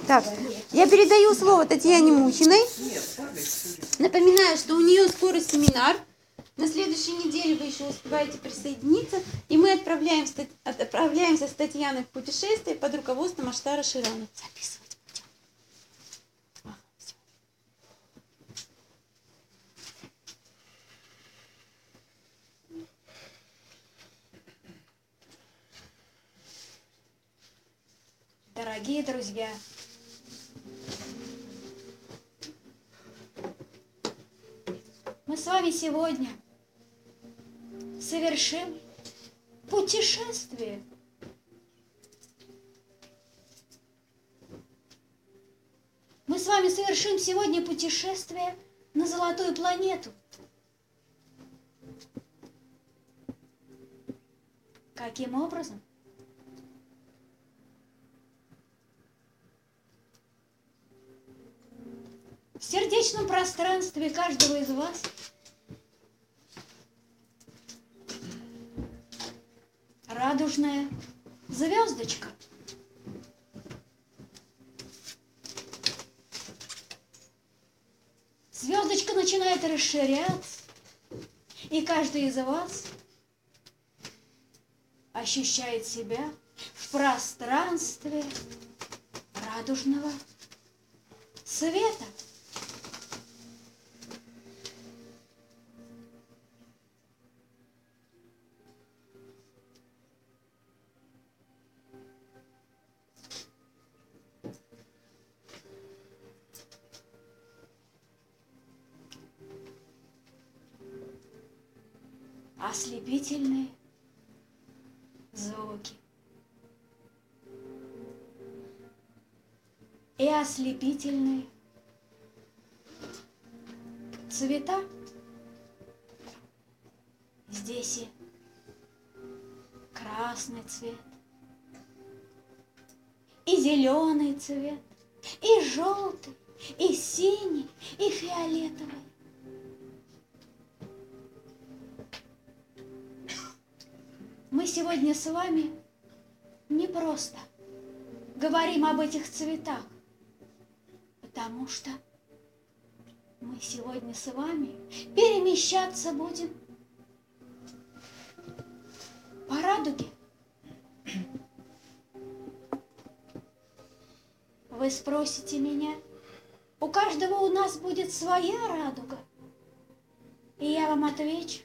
Так, я передаю слово Татьяне Мухиной. Напоминаю, что у нее скоро семинар. На следующей неделе вы еще успеваете присоединиться. И мы отправляемся с Татьяной в путешествие под руководством Аштара Ширана. Записывать будем. Дорогие друзья, мы с вами сегодня совершим путешествие. Мы с вами совершим сегодня путешествие на золотую планету. Каким образом? В сердечном пространстве каждого из вас радужная звездочка. Звездочка начинает расширяться, и каждый из вас ощущает себя в пространстве радужного света. Ослепительные звуки и ослепительные цвета. Здесь и красный цвет, и зеленый цвет, и желтый, и синий, и фиолетовый. Мы сегодня с вами не просто говорим об этих цветах, потому что мы сегодня с вами перемещаться будем по радуге. Вы спросите меня, у каждого у нас будет своя радуга, и я вам отвечу,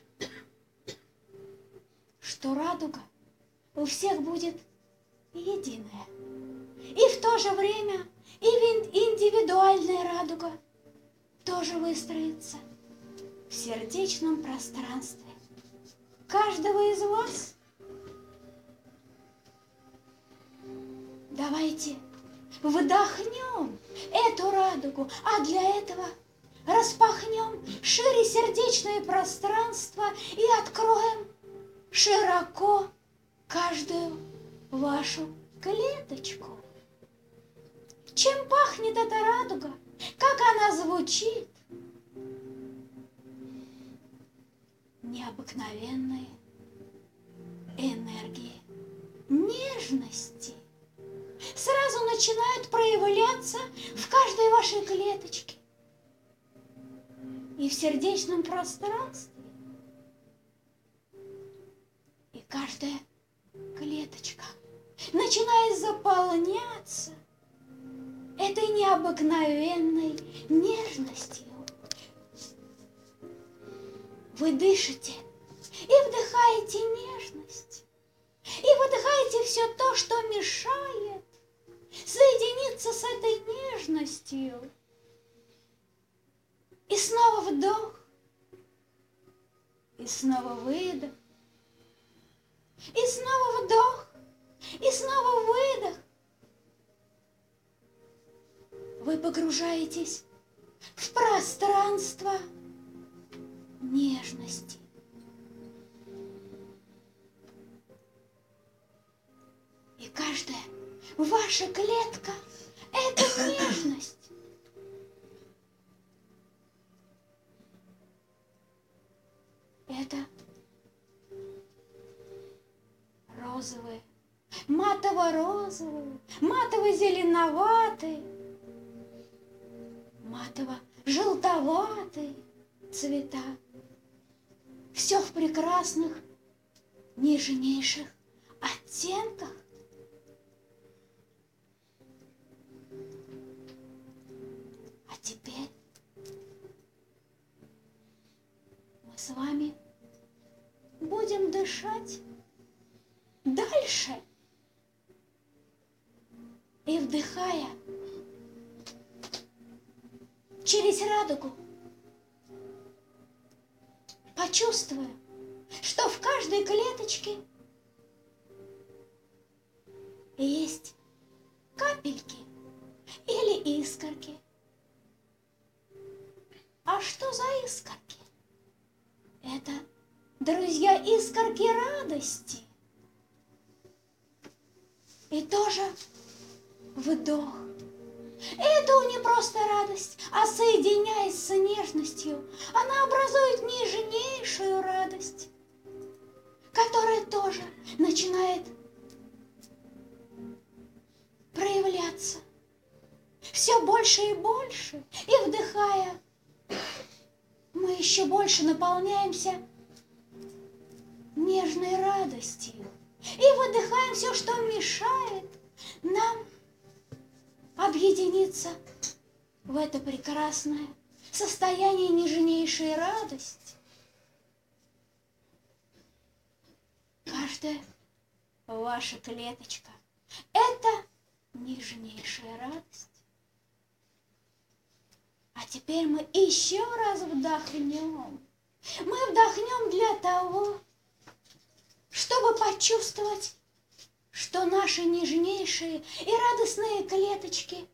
что радуга у всех будет единая. И в то же время и индивидуальная радуга тоже выстроится в сердечном пространстве каждого из вас. Давайте вдохнем эту радугу, а для этого распахнем шире сердечное пространство и откроем широко каждую вашу клеточку. Чем пахнет эта радуга? Как она звучит? Необыкновенной энергии нежности сразу начинают проявляться в каждой вашей клеточке и в сердечном пространстве. И каждая клеточка начинает заполняться этой необыкновенной нежностью. Вы дышите и вдыхаете нежность, и выдыхаете все то, что мешает соединиться с этой нежностью. И снова вдох, и снова выдох, и снова вдох, и снова выдох. Вы погружаетесь в пространство нежности. И каждая ваша клетка – это нежность. Это розовые, матово-розовые, матово-зеленоватые, матово-желтоватые цвета. Все в прекрасных, нежнейших оттенках. А теперь мы с вами будем дышать дальше и, вдыхая через радугу, почувствуем, что в каждой клеточке есть капельки или искорки. А что за искорки? Это, друзья, искорки радости. И тоже вдох. Это не просто радость, а соединяясь с нежностью, она образует нежнейшую радость, которая тоже начинает проявляться все больше и больше. И вдыхая, мы еще больше наполняемся нежной радостью. И выдыхаем все, что мешает нам объединиться в это прекрасное состояние нежнейшей радости. Каждая ваша клеточка – это нежнейшая радость. А теперь мы еще раз вдохнем. Мы вдохнем для того, чтобы почувствовать, что наши нежнейшие и радостные клеточки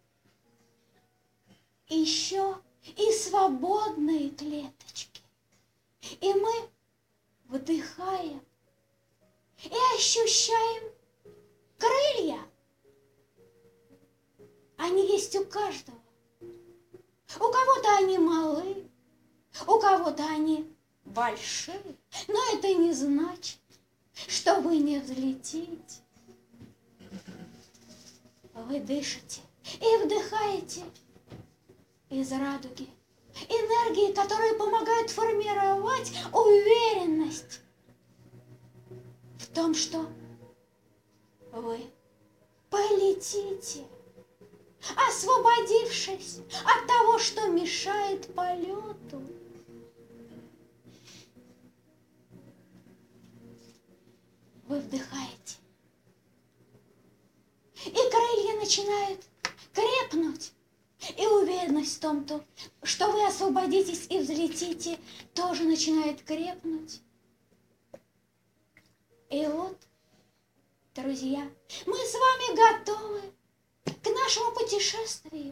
еще и свободные клеточки. И мы вдыхаем и ощущаем крылья. Они есть у каждого. У кого-то они малы, у кого-то они большие, но это не значит, что вы не взлетите. Вы дышите и вдыхаете из радуги энергии, которые помогают формировать уверенность в том, что вы полетите, освободившись от того, что мешает полету. Вы вдыхаете, и крылья начинают крепнуть, и уверенность в том, что вы освободитесь и взлетите, тоже начинает крепнуть. И вот, друзья, мы с вами готовы к нашему путешествию.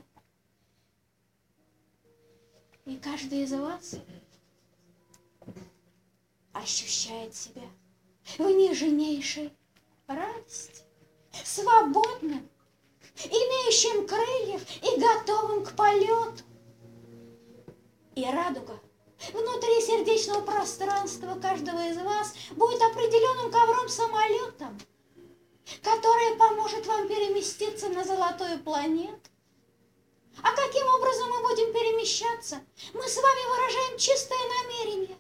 И каждый из вас ощущает себя в нежнейшей радости, свободным, имеющим крыльев и готовым к полету. И радуга внутри сердечного пространства каждого из вас будет определенным ковром-самолетом, который поможет вам переместиться на золотую планету. А каким образом мы будем перемещаться? Мы с вами выражаем чистое намерение.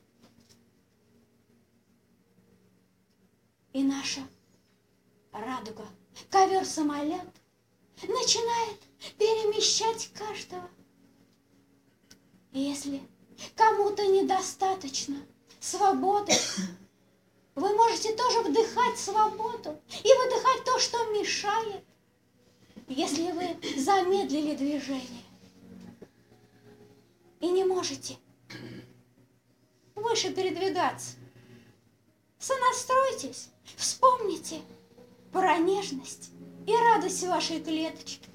И наша радуга, ковер-самолет, начинает перемещать каждого. И если кому-то недостаточно свободы, вы можете тоже вдыхать свободу и выдыхать то, что мешает, если вы замедлили движение и не можете выше передвигаться. Сонастройтесь, вспомните про нежность и радость вашей клеточки.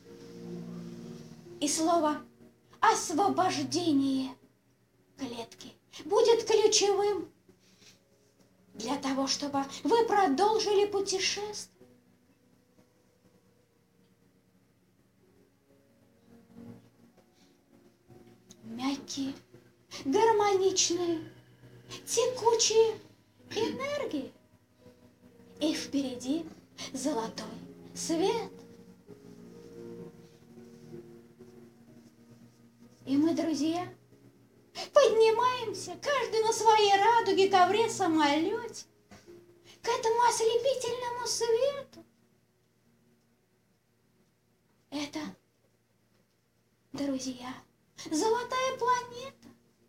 И слово «освобождение» клетки будет ключевым для того, чтобы вы продолжили путешествие. Мягкие, гармоничные, текучие энергии. И впереди золотой свет. И мы, друзья, поднимаемся, каждый на своей радуге, ковре, самолете, к этому ослепительному свету. Это, друзья, золотая планета.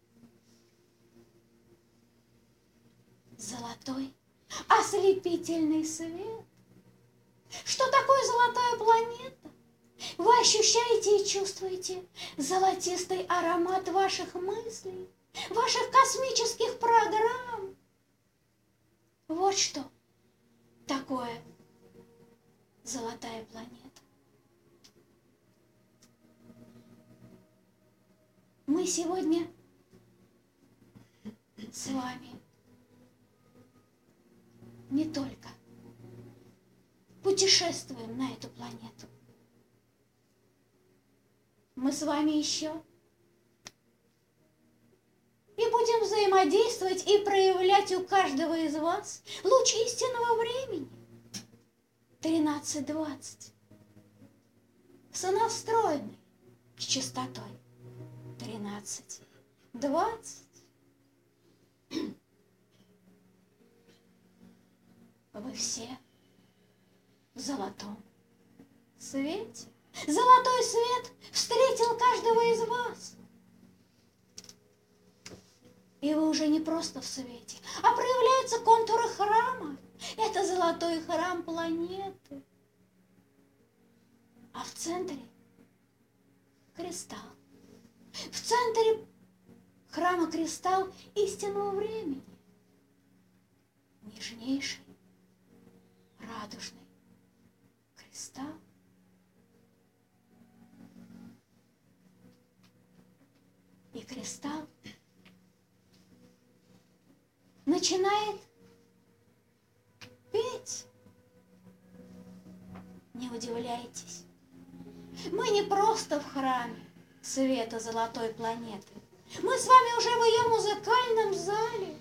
Золотой ослепительный свет. Что такое золотая планета? Вы ощущаете и чувствуете золотистый аромат ваших мыслей, ваших космических программ. Вот что такое золотая планета. Мы сегодня с вами не только путешествуем на эту планету, мы с вами еще и будем взаимодействовать и проявлять у каждого из вас луч истинного времени 1320, сонастроенный с частотой 1320. Вы все в золотом свете. Золотой свет встретил каждого из вас. И вы уже не просто в свете, а проявляются контуры храма. Это золотой храм планеты. А в центре кристалл. В центре храма кристалл истинного времени. Нежнейший, радужный кристалл. И кристалл начинает петь. Не удивляйтесь, мы не просто в храме света золотой планеты. Мы с вами уже в ее музыкальном зале.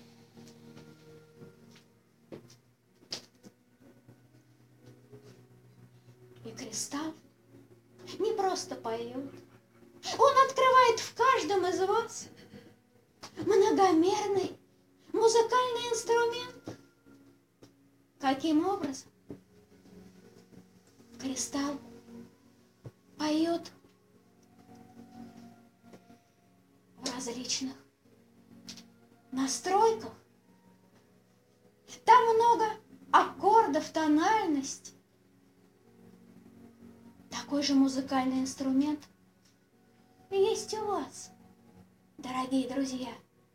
И кристалл не просто поет. Он открывает в каждом из вас многомерный музыкальный инструмент. Каким образом? Кристалл поет в различных настройках. Там много аккордов, тональностей. Такой же музыкальный инструмент есть у вас, дорогие друзья.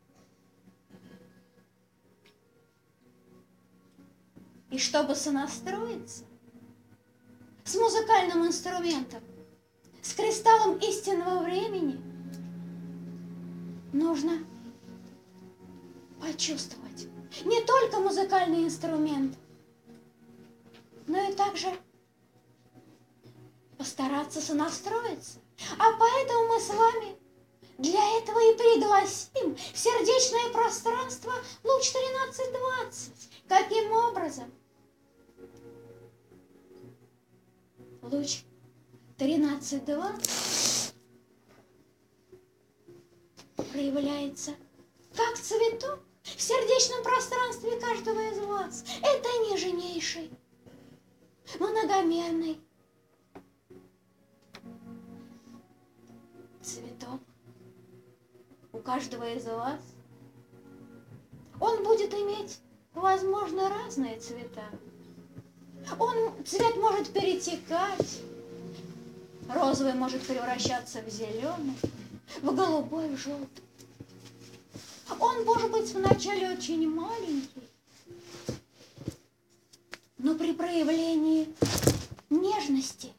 И чтобы сонастроиться с музыкальным инструментом, с кристаллом истинного времени, нужно почувствовать не только музыкальный инструмент, но и также постараться сонастроиться. А поэтому мы с вами для этого и пригласим в сердечное пространство луч 1320. Каким образом? Луч 1320 проявляется как цветок в сердечном пространстве каждого из вас. Это нежнейший, многомерный цветок у каждого из вас. Он будет иметь, возможно, разные цвета. Цвет может перетекать. Розовый может превращаться в зеленый, в голубой, в желтый. Он может быть вначале очень маленький, но при проявлении нежности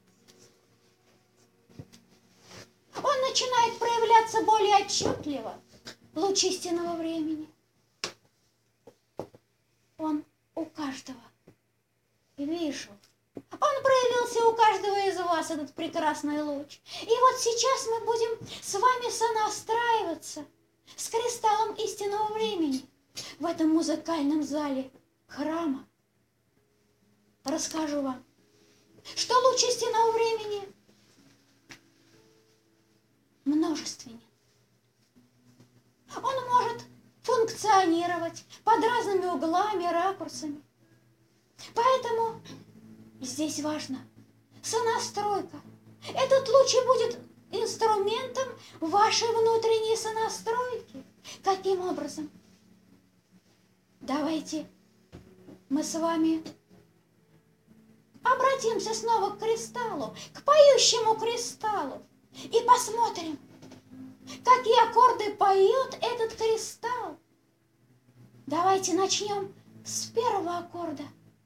он начинает проявляться более отчетливо. Луч истинного времени. Он у каждого. Вижу. Он проявился у каждого из вас, этот прекрасный луч. И вот сейчас мы будем с вами сонастраиваться с кристаллом истинного времени в этом музыкальном зале храма. Расскажу вам, что луч истинного времени множественен. планировать под разными углами, ракурсами. Поэтому здесь важна сонастройка. Этот луч и будет инструментом вашей внутренней сонастройки. Каким образом? Давайте мы с вами обратимся снова к кристаллу, к поющему кристаллу, и посмотрим, какие аккорды поет этот кристалл. Давайте начнем с первого аккорда.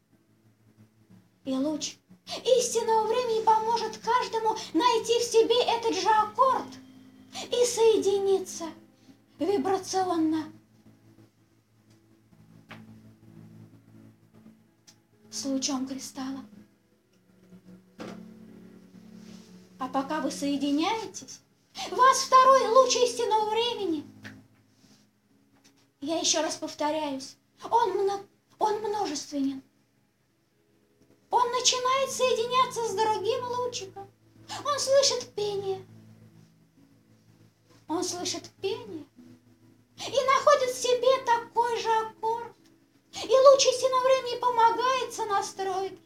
И луч истинного времени поможет каждому найти в себе этот же аккорд и соединиться вибрационно с лучом кристалла. А пока вы соединяетесь, вас второй луч истинного времени. Я еще раз повторяюсь, он множественен. Он начинает соединяться с другим лучиком. Он слышит пение. Он слышит пение и находит в себе такой же аккорд. И луч истинного времени помогает сонастройке.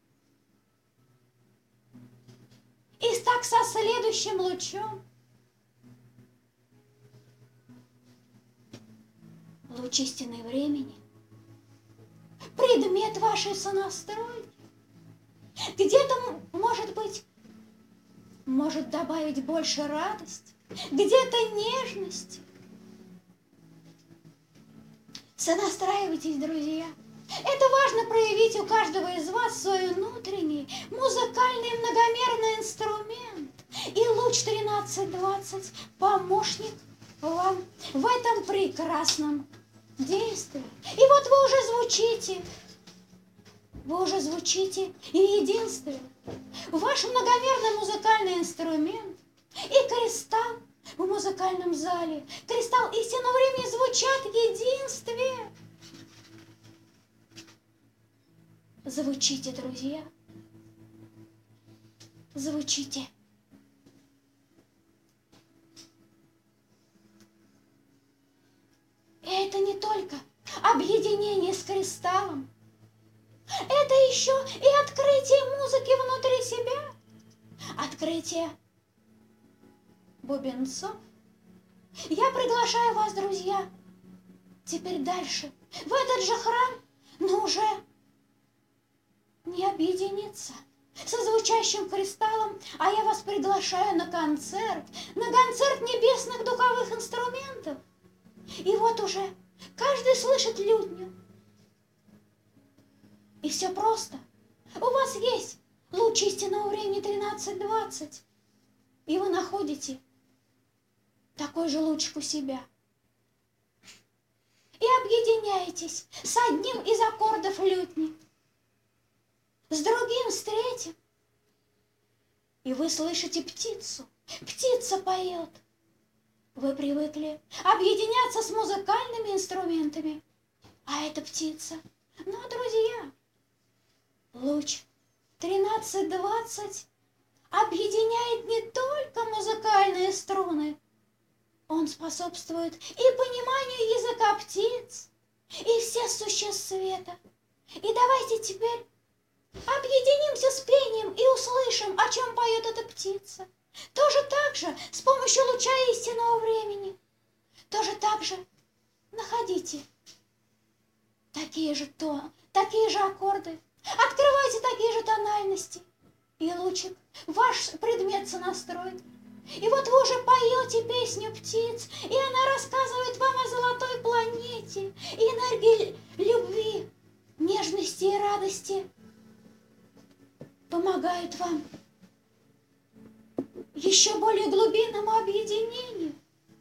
И так со следующим лучом. Луч истинного времени — предмет вашей сонастройки. Где-то, может быть, может добавить больше радости, где-то нежности. Сонастраивайтесь, друзья. Это важно проявить у каждого из вас свой внутренний музыкальный многомерный инструмент. И луч 1320 помощник вам в этом прекрасном действии. И вот вы уже звучите в единстве. Ваш многомерный музыкальный инструмент и кристалл в музыкальном зале, кристалл истинного времени звучат в единстве. Звучите, друзья, звучите. И это не только объединение с кристаллом, это еще и открытие музыки внутри себя, открытие бубенцов. Я приглашаю вас, друзья, теперь дальше, в этот же храм, но уже не объединиться со звучащим кристаллом, а я вас приглашаю на концерт небесных духовых инструментов. И вот уже каждый слышит лютню. И все просто. У вас есть луч истинного времени 1320, и вы находите такой же лучик у себя. И объединяетесь с одним из аккордов лютни, с другим, с третьим. И вы слышите птицу. Птица поет. Вы привыкли объединяться с музыкальными инструментами, а это птица. Но, друзья, луч 1320 объединяет не только музыкальные струны, он способствует и пониманию языка птиц, и всех существ света. И давайте теперь объединимся с пением и услышим, о чем поет эта птица. Тоже так же, с помощью луча истинного времени. Тоже так же находите такие же аккорды, открывайте такие же тональности. И лучик, ваш предмет сонастройки. И вот вы уже поете песню птиц, и она рассказывает вам о золотой планете, и энергии любви, нежности и радости помогают вам еще более глубинному объединению.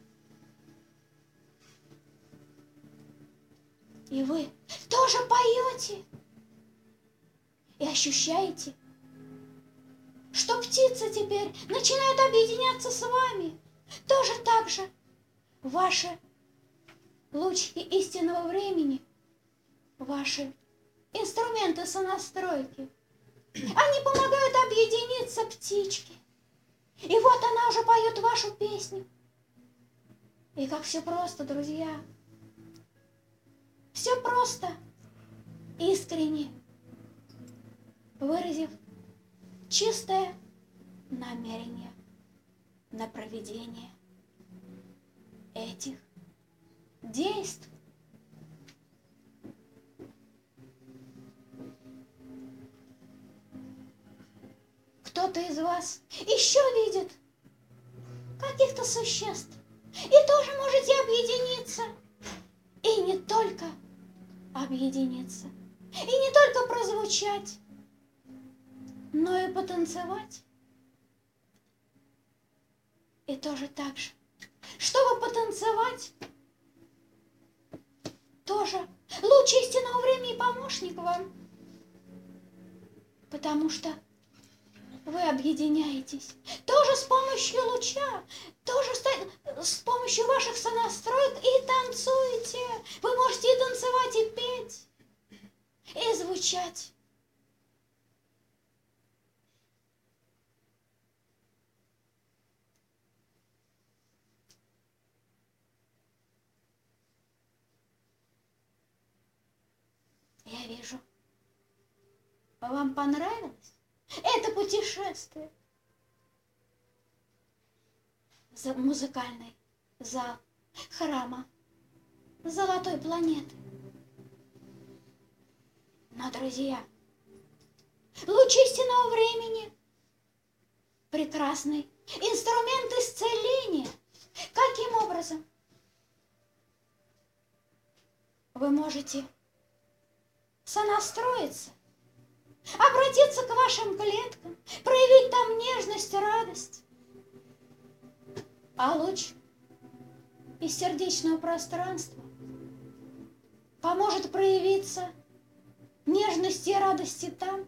И вы тоже поете и ощущаете, что птицы теперь начинают объединяться с вами. Тоже так же ваши лучики истинного времени, ваши инструменты сонастройки, они помогают объединиться птичке. И вот она уже поет вашу песню. И как все просто, друзья. все просто, искренне, выразив чистое намерение на проведение этих действий. Кто-то из вас еще видит каких-то существ и тоже можете объединиться. И не только объединиться, и не только прозвучать, но и потанцевать. И тоже так же, чтобы потанцевать, тоже луч истинного времени помощник вам, потому что вы объединяетесь тоже с помощью луча, тоже с помощью ваших сонастроек и танцуете. Вы можете и танцевать, и петь, и звучать. Я вижу, вам понравилось это путешествие? Музыкальный зал храма Золотой планеты. Но, друзья, луч истинного времени — прекрасный инструмент исцеления. Каким образом? Вы можете сонастроиться, обратиться к вашим клеткам, проявить там нежность, радость. А луч из сердечного пространства поможет проявиться нежности и радости там,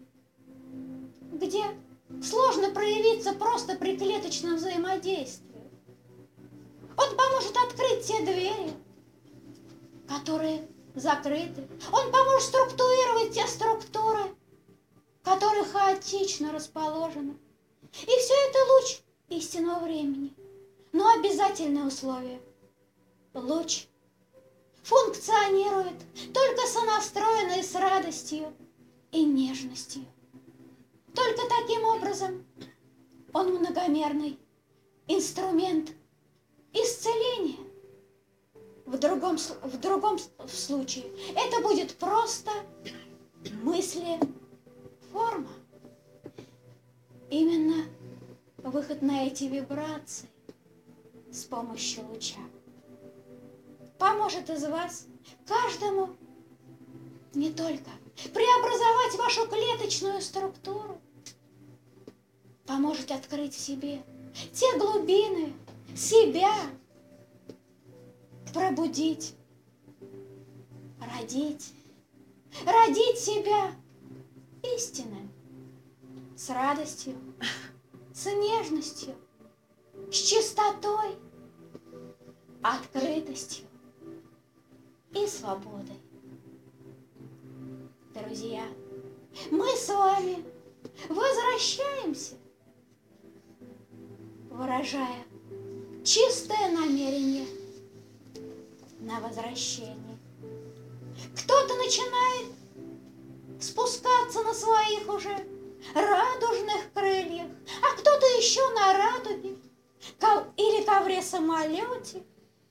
где сложно проявиться просто при клеточном взаимодействии. Он поможет открыть те двери, которые закрыты. Он поможет структурировать те структуры, которые хаотично расположены. И все это луч истинного времени. Но обязательное условие — луч функционирует только сонастроенный с радостью и нежностью. Только таким образом он многомерный инструмент исцеления. В другом случае это будет просто мысли-форма. Именно выход на эти вибрации с помощью луча поможет из вас каждому не только преобразовать вашу клеточную структуру, поможет открыть в себе те глубины себя, пробудить, родить себя истинным, с радостью, с нежностью, с чистотой, открытостью и свободой. Друзья, мы с вами возвращаемся, выражая чистое намерение на возвращение. Кто-то начинает спускаться на своих уже радужных крыльях, а кто-то еще на радуге или ковре-самолете.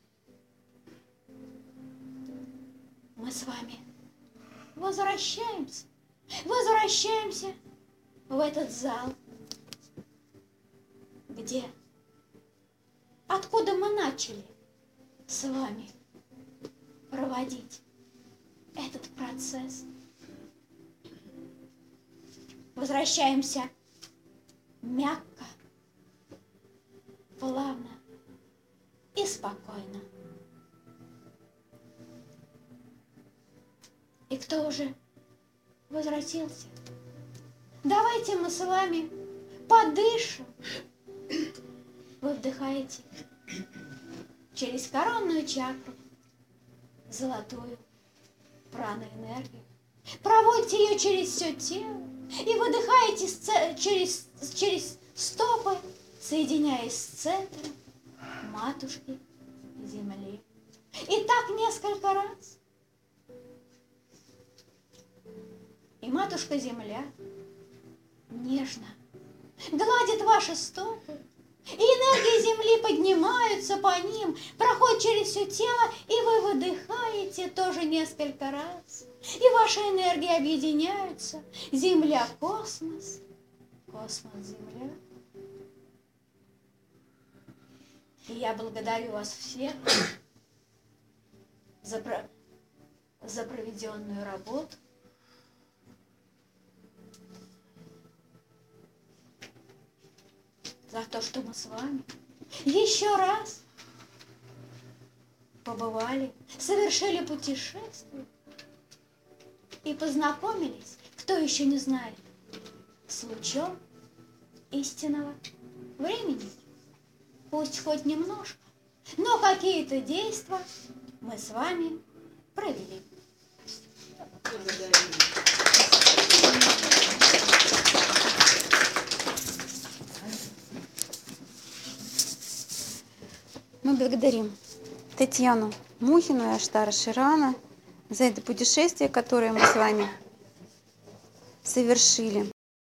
Мы с вами возвращаемся в этот зал, откуда мы начали с вами проводить этот процесс. Возвращаемся мягко, плавно и спокойно. И кто уже возвратился, давайте мы с вами подышим. Вы вдыхаете через коронную чакру золотую праноэнергию, проводите ее через все тело и выдыхаете через стопы, соединяясь с центром матушки Земли. И так несколько раз. И матушка Земля нежно гладит ваши стопы, и энергии Земли поднимаются по ним, проходят через все тело, и вы выдыхаете тоже несколько раз. И ваши энергии объединяются. Земля – космос, космос – Земля. И я благодарю вас всех за проведенную работу. За то, что мы с вами еще раз побывали, совершили путешествие и познакомились, кто еще не знает, с лучом истинного времени. Пусть хоть немножко, но какие-то действия мы с вами провели. Мы благодарим Татьяну Мухину и Аштара Ширана за это путешествие, которое мы с вами совершили.